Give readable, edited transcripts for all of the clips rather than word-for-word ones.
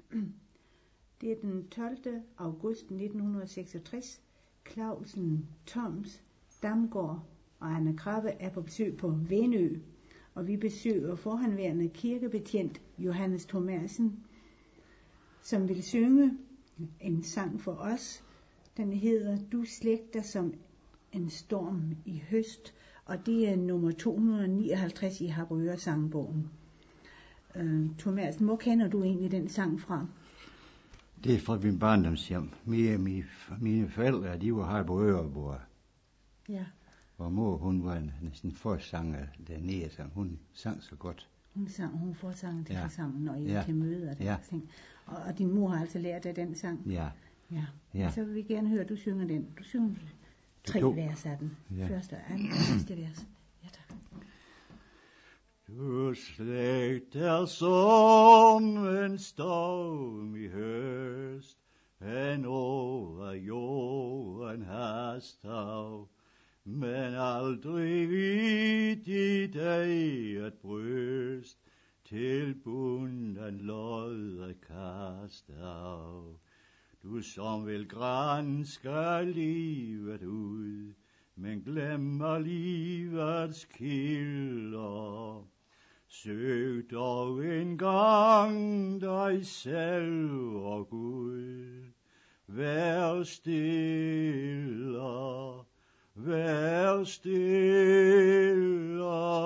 Det er den 12. august 1966. Clausen, Toms, Damgaard og Anne Krabbe er på besøg på Venø, og vi besøger forhenværende kirkebetjent Johannes Thomasen, som vil synge en sang for os. Den hedder Du slægter som en storm i høst, og det er nummer 259 i Harboøre sangbogen. Thomasen, hvor kender du egentlig den sang fra? Det er fra min barndomshjem. Mine forældre, de var her på Ørebord. Ja. Og mor, hun var næsten forsanger dernede, så hun sang så godt. Hun forsanger til sammen, når I er til møder og den ting. Og din mor har altså lært af den sang? Ja. Så vil vi gerne høre, at du synger den. Du synger 3 vers af den. Første og anden og sidste vers. Ja, tak. Du slægter som en storm i høst, hen over jorden hastav, men aldrig vidt i dig et bryst, til bunden lodder kast af. Du som vil granske livet ud, men glemmer livets kilder. Søg dog en gang dig selv og Gud. Vær stille, vær stille.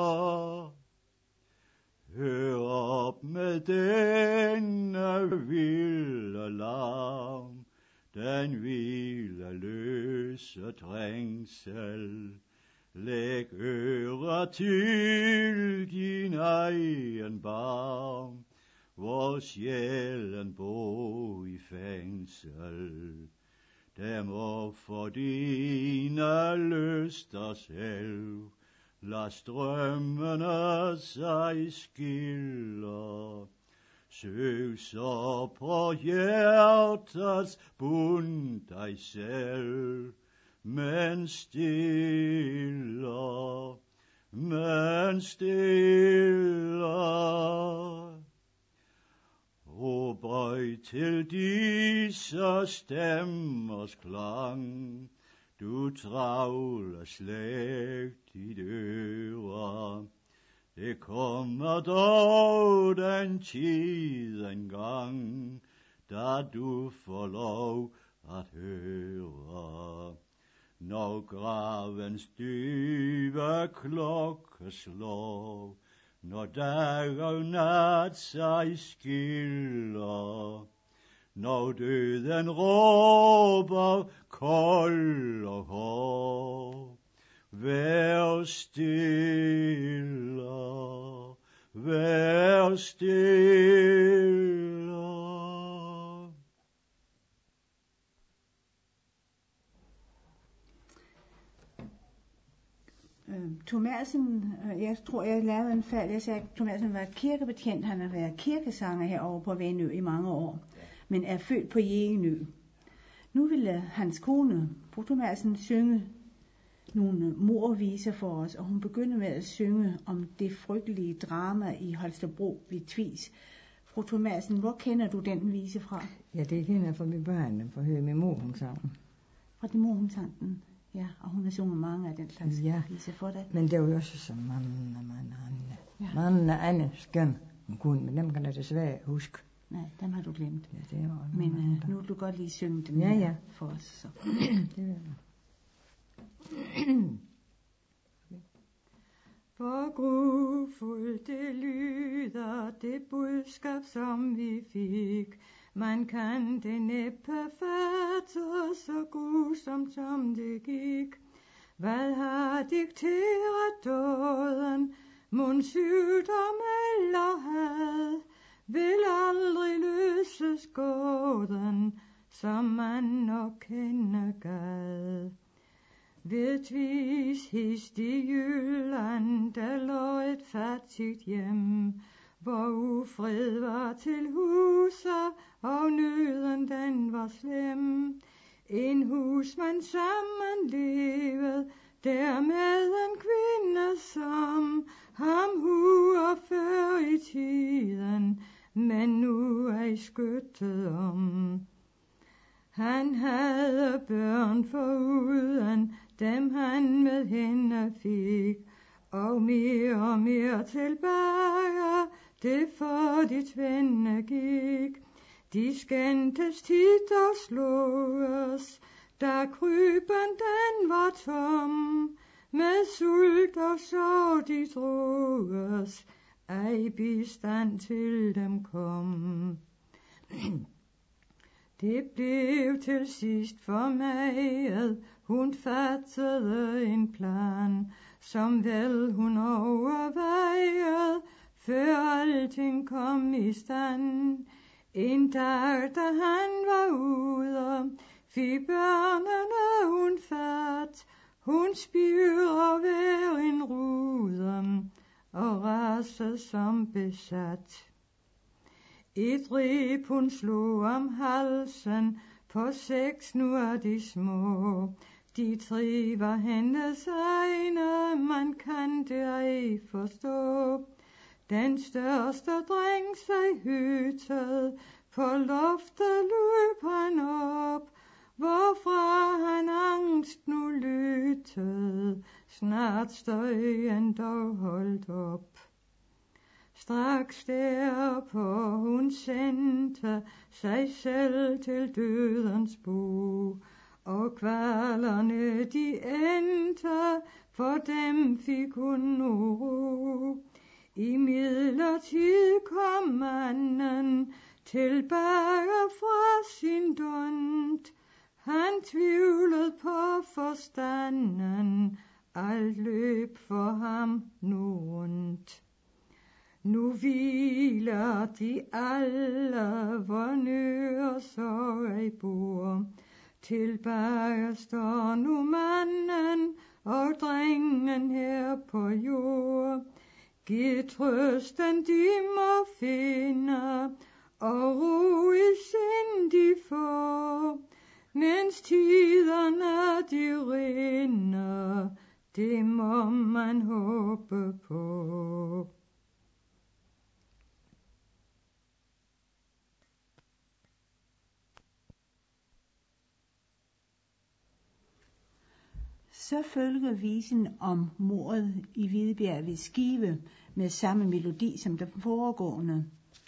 Hør op med denne vilde larm, den vilde løse trængsel. Læg øre til din egen barm, hvor sjælen bor i fængsel. Der må for dine lyster selv, lad strømmene sig skille. Søg så på hjertets bund dig selv, men stille, men stille. Og bøj til disse stemmers klang, du travle slægt dit øre. Det kommer dog den tid engang, da du får lov at høre. Når gravens dybe klokke slår, når dag og nat sig skiller, når døden råber kold og hård. Vær stille, vær stille. Thomasen, jeg tror, jeg lavede en fejl. Jeg sagde, at Thomasen var kirkebetjent. Han har været kirkesanger herovre på Venø i mange år, men er født på Jegenø. Nu ville hans kone, fru Thomasen, synge nogle morviser for os, og hun begyndte med at synge om det frygtelige drama i Holstebro ved Tvis. Fru Thomasen, hvor kender du den vise fra? Ja, det kender jeg fra mine børn, for at høre min mor, hun sang. Fra din mor, hun sang den? Ja, og hun har sunget mange af den slags viser for dig. Men det var jo også så mange andre skøn, hun kunne, men dem kan jeg desværre huske. Nej, dem har du glemt. Ja, det var men nu vil du godt lige synge dem for os. Så. Det vil jeg. Hvor grufuldt det lyder, det budskab som vi fik. Man kan det næppe fatte, så grusomt som det gik. Hvad har dikteret døden, mon sygdom eller had, vil aldrig løses gåden, som man nok kender gad. Ved Tvis hist i Jylland, der lå et fattigt hjem, hvor ufred var til huset, og nøden den var slem. En husmand sammen levede, der med en kvinde som ham huer før i tiden, men nu ej skyttet om. Han havde børn foruden dem han med hende fik, og mere tilbage, det for de tvinde gik. De skændtes tit og slås, da kryben den var tom. Med sult og så de droges, ej bistand til dem kom. Det blev til sidst for mig, hun fattede en plan, som vel hun overvejede, før alting kom i stand. En dag, da han var ude, fik børnene hun fat. Hun spyrer hver en rude, og rasede som besat. Et rib hun slog om halsen, på 6 nu er de små. De 3 var hendes egne, man kan det ej forstå. Den største dreng sig hyttede, på loftet løb han op, hvorfra han angst nu lyttede, snart støjen dog holdt op. Straks derpå hun sendte sig selv til dødens bo, og kvalerne de endte, for dem fik hun nu ro. Imidlertid kom manden tilbage fra sin dont. Han tvivlede på forstanden, alt løb for ham nu rundt. Nu hviler de alle, hvor nød og sorg ej bor. Tilbage står nu manden og drengen her på jord. Giv trøsten de må finde, og ro i sind de får, mens tiderne de rinder, det må man håbe på. Så følger visen om mordet i Hvidbjerg ved Skive med samme melodi som den foregående.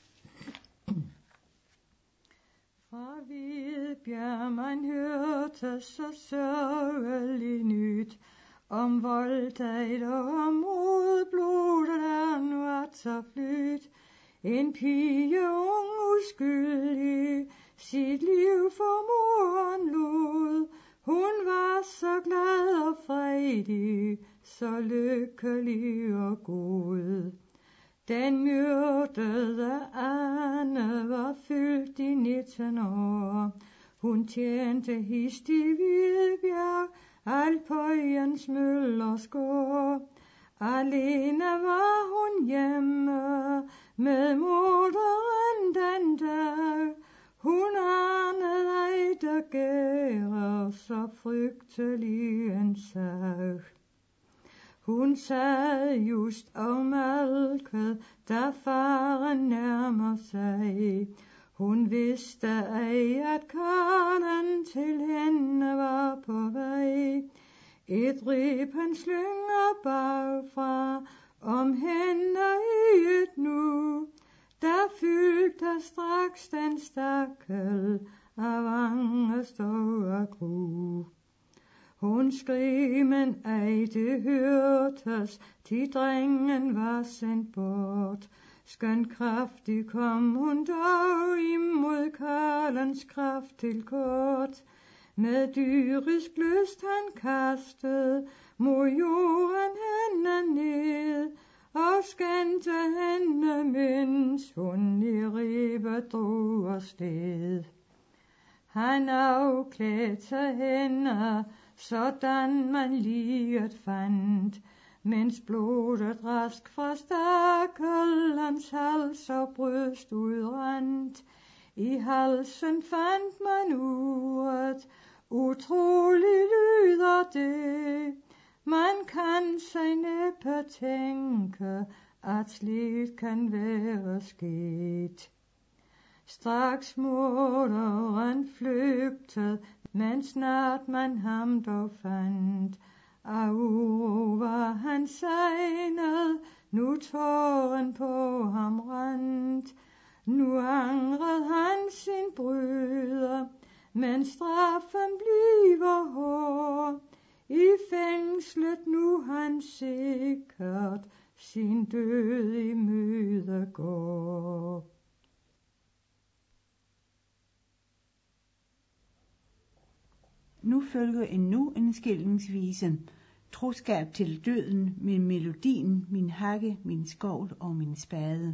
Fra Hvidbjerg man hørte så sørgelig nyt, om voldtaget og om modblodet han var så flyt. En pige ung uskyldig, sit liv for moren lod. Hun var så glad og fredig, så lykkelig og god. Den myrdede Anne var fyldt i 19 år. Hun tjente hist i Hvidbjerg, alt på Jens Møllers gård. Alene var hun hjemme med moderen den dag. Hun anede ej, der gærer så frygtelig en sag. Hun sad just og malkede, da faren nærmer sig. Hun vidste ej, at Karlen til hende var på vej. Et rib han slynger bagfra om hende i et nu. Der fyldte straks den stakkel af angst og af gru. Hun skrig, men ej det hørtes, til drengen var sendt bort. Skønt kraftig kom hun dog imod Karlens kraft til kort. Med dyrisk lyst han kastede mod jorden hende ned, og skændte hende, mens hun i ribe drog afsted. Han afklædte hende, sådan man liget fandt, mens blodet rask fra stakkelens hals og bryst udrandt. I halsen fandt man uret, utrolig lyder det. Man kan sig næppe tænke, at slikt kan være sket. Straks morderen flygtede, men snart man ham dog fandt. Af uro var han segnet, nu tåren på ham randt. Nu angrede han sin bryder, men straffen bliver hård. I fængslet nu han sikkert sin død i møde går. Nu følger en skilningsvise. Troskab til døden med melodien min hakke, min skovl og min spade.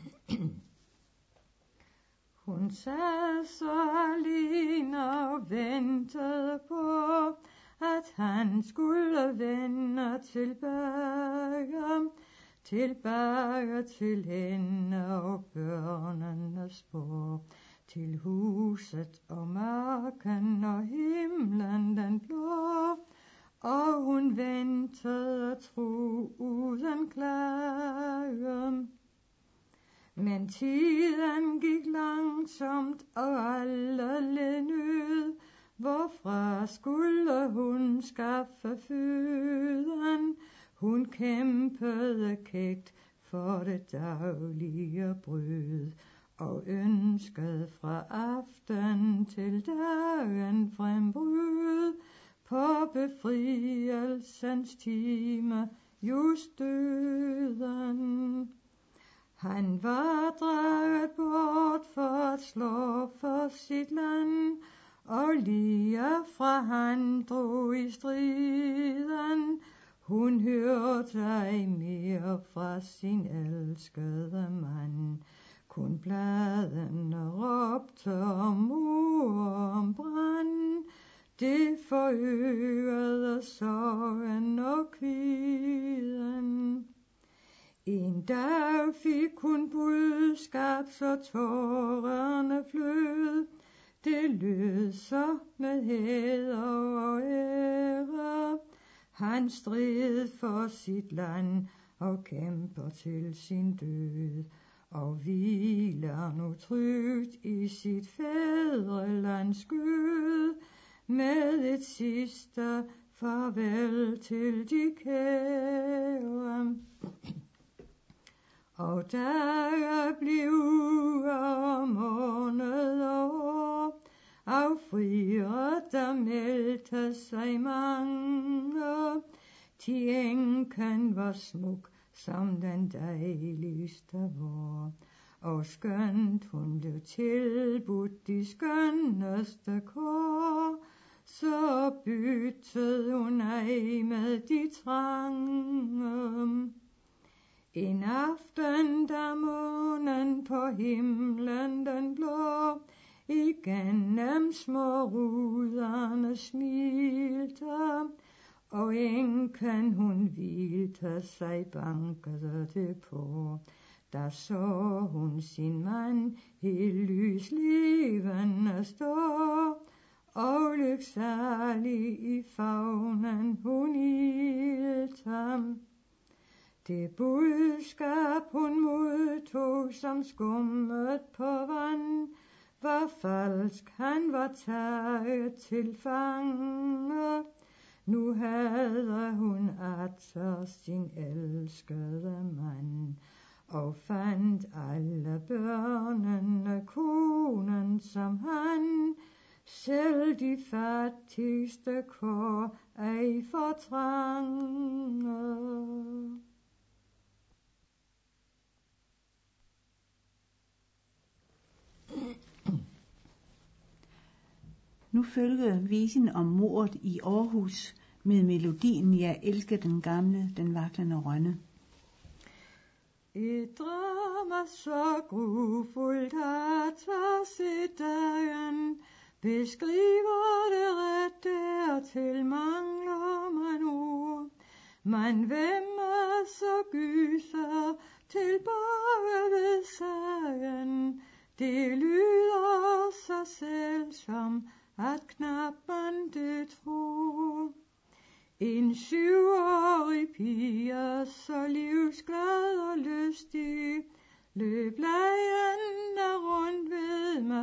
Hun sad så alene og ventede på, at han skulle vende tilbage til hende og børnenes spor, til huset og marken og himlen den blå, og hun ventede tro uden klage. Men tiden gik langsomt, og alle led nød. Hvorfra skulle hun skaffe føden? Hun kæmpede kægt for det daglige brød, og ønskede fra aften til dagen frembryd. På befrielsens time just døden. Han var draget bort for at slå for sit land, og lige fra han drog i striden, hun hørte ej mere fra sin elskede mand. Kun bladene råbte om mur om brand, det forøgede sorgen og kviden. En dag fik hun budskab, så tårerne flød. Det lød så med hæder og ære. Han strid for sit land og kæmper til sin død, og hviler nu trygt i sit fædrelands skød, med et sidste farvel til de kære. Og dage blev og måneder år, af friere der meldte sig mange. Til enken var smuk som den dejligste vår, og skønt hun blev tilbudt de skønneste kår, så byttede hun ej med de trange. En aften, da månen på himlen den blå, igennem små ruderne smilte, og enken hun hvilte sig, bankede det på. Da så hun sin mand helt lyslevende stå, og lyksalig i favnen hun ilte. Det budskab hun modtog som skummet på vand, var falsk, han var taget til fange. Nu havde hun atter sin elskede mand, og fandt alle børnene konen som han, selv de fattigste kår ej for trange. Nu følger visen om mordet i Aarhus med melodien Jeg elsker den gamle, den vaklende Rønne. Et drama så grufuldt at se dagen, beskriver det ret dertil mangler man ord. Man vemmer så gyser tilbage ved sagen, det lyder så selv som at knap man det tror. En 7-årig pige, så livsglad og lystig, løb lejende rundt ved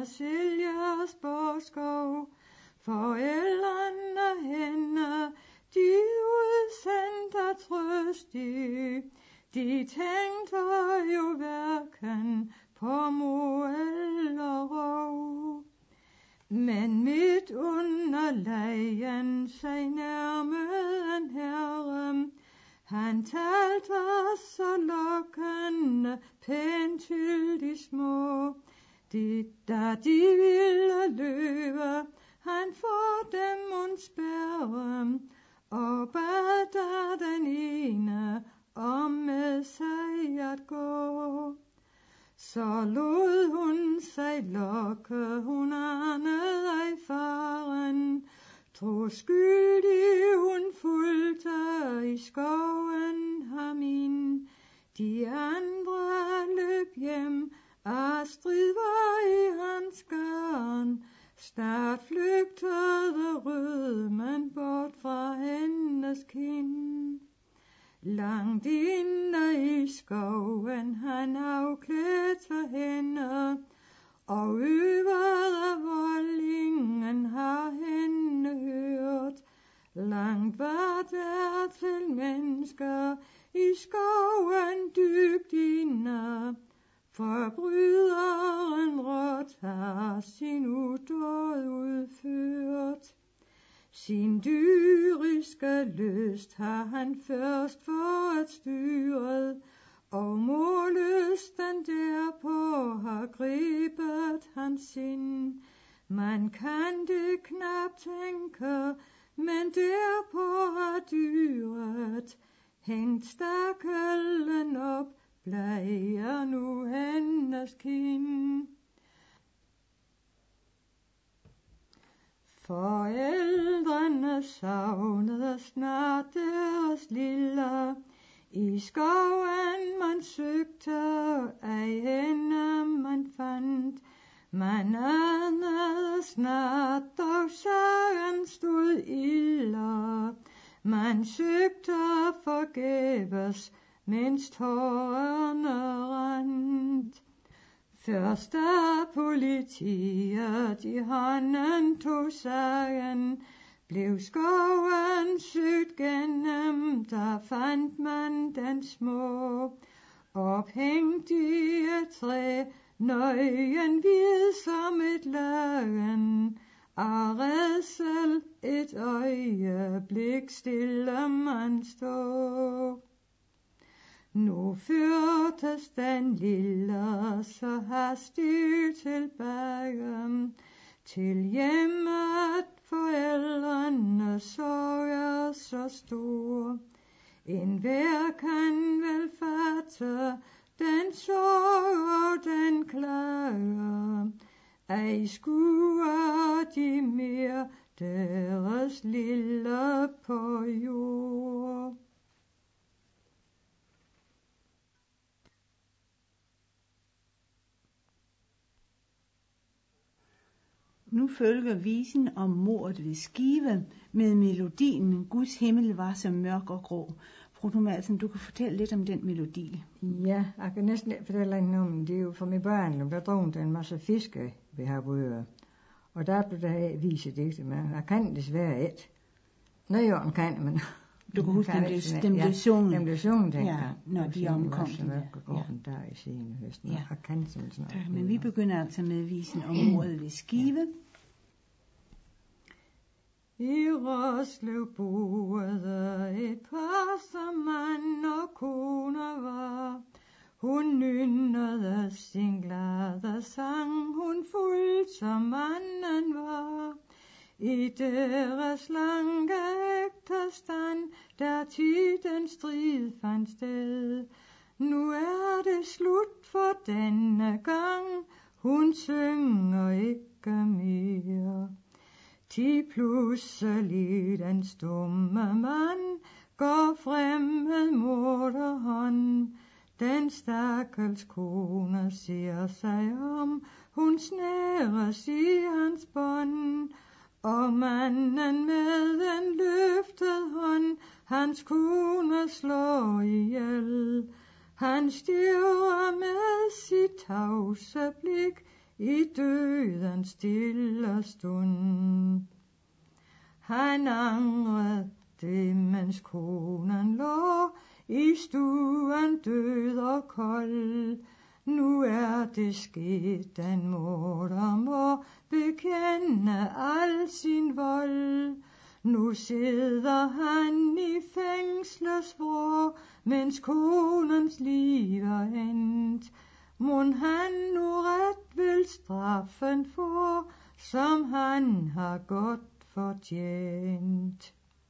Siljersborg forældrene hende, de udsendte trøstige, de tænkte jo hverken på mor eller rov. Men midt under lejen sig nærmede en herre, han talte så lokkende pænt til de små, da de ville løbe, han for dem undspærre, og bad der den ene om med sig at gå. Så lod hun sig lokke, hun anede ej faren, troskyldig hun fulgte i skoven ham ind. De andre løb hjem, Astrid var i hans garn, snart flygtede rødmen bort fra hendes kind. Langt inde i skoven han afklædt for hende, og øvede vold ingen har hende hørt. Langt var der til mennesker i skoven dybt inde, forbryderen råt har sin udåd udført. Sin dyriske lyst har han først fået styret, og målysten derpå har gribet hans sind. Man kan det knap tænke, men derpå har dyret hængt stakkelen op, bleger nu hendes kind. Forældrene savnede snart deres lille, i skoven man søgte, ej hende man fandt. Man anede snart, dog sagen stod ille. Man søgte forgæves, mens tårerne randt. Først da politiet i hånden tog sagen, blev skoven søgt gennem, der fandt man den små, ophængt i et træ, nøgen hvid som et lagen, af rædsel et øjeblik stille man stod. Nu førtes den lille så hastigt tilbage, til hjemmet forældrene sorger så stor. En hver kan vel fatte den sorg og den klage, ej skuer de mere deres lille på jord. Nu følger visen om mordet ved Skive med melodien Guds himmel var så mørk og grå. Fru Thomasen, du kan fortælle lidt om den melodi. Ja, jeg kan næsten ikke fortælle lidt om det. Er jo for min børn, der drog en masse fiske ved Harboøre. Og der blev der vise digte med. Jeg kan desværre ikke. Nøjorden kan, men... Du kan huske, dem blev sunget. Dem blev sunget, tænker jeg. Når de omkom. Der i sene høsten. Ja. Jeg kan simpelthen snart. Men vi begynder altså med visen om mordet ved Skive. I Roslev boede et par, som mand og kone var. Hun nynnede sin glade sang, hun fuldt som manden var. I deres lange ægtestand, der tiden strid fandt sted. Nu er det slut for denne gang, hun synger ikke mere. Ti pludselig den stumme mand går frem med moderhånd. Den stakkels kone ser sig om, hun snæres i hans bånd. Og manden med den løftede hånd, hans kone slår ihjel. Han stirrer med sit tavse blik i dødens stille stund. Han angrede det, mens konen lå i stuen død og kold. Nu er det sket, den morder må bekende al sin vold. Nu sidder han i fængslets vrå, mens konens liv er endt. Mon han nu ret vil straffen få, som han har godt fortjent.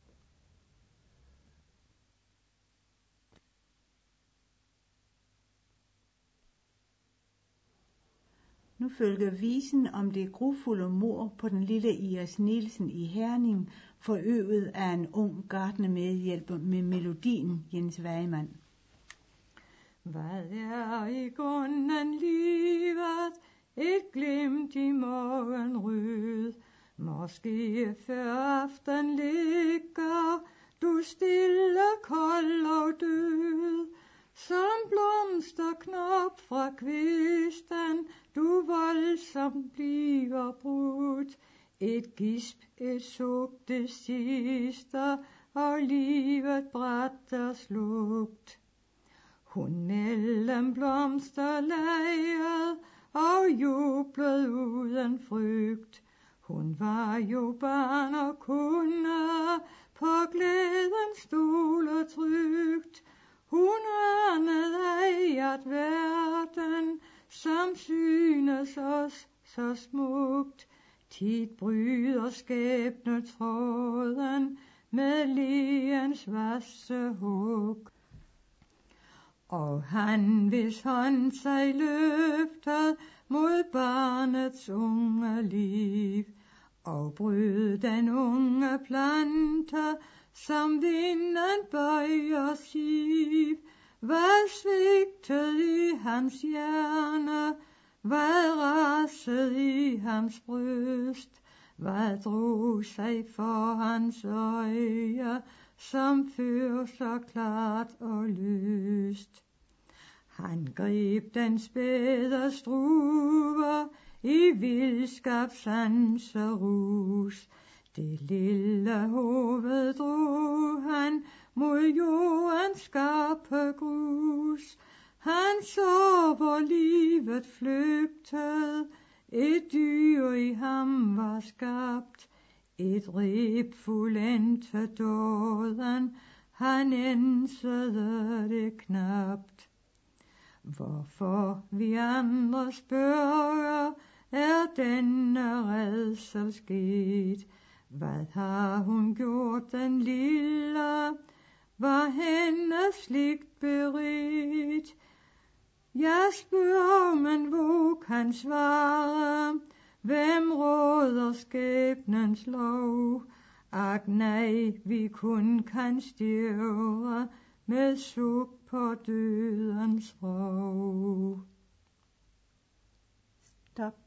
Nu følger visen om det grufulde mord på den lille Iris Nielsen i Herning, forøvet af en ung gartnermedhjælper med melodien Jens Weimann. Hvad er i grunden livet? Et glimt i morgenrød. Måske før aften ligger du stille, kold og død. Som blomsterknop fra kvisten, du voldsomt bliver brudt. Et gisp, et suk, det sidste, og livet bræt er slugt. Hun mellem blomsterlejet og jublede uden frygt. Hun var jo barn og kunne på glæden stole trygt. Hun anede ej, at verden, som synes os så smukt, tit bryder skæbnetråden med ligens vasse hug. Og han, hvis hånd sig løftede mod barnets unge liv, og brød den unge plante, som vinden bøjer siv. Hvad svigtede i hans hjerne, hvad rasede i hans bryst, hvad drog sig for hans øje, som før så klart og lyst. Han greb den spæde struve i vildskab, sans og rus. Det lille hoved drog han mod jordens skarpe grus. Han så, hvor livet flygtede, et dyr i ham var skabt. Et rib fuldendt for døden, han ensede det knapt. Hvorfor vi andre spørger, er denne rædsel sket? Hvad har hun gjort, den lille? Var hendes sligt beridt? Jeg spørger, men hvor kan svare? Hvem råder skæbnens lov? Ak nej, vi kun kan stirre med suk på dødens rov. Stop.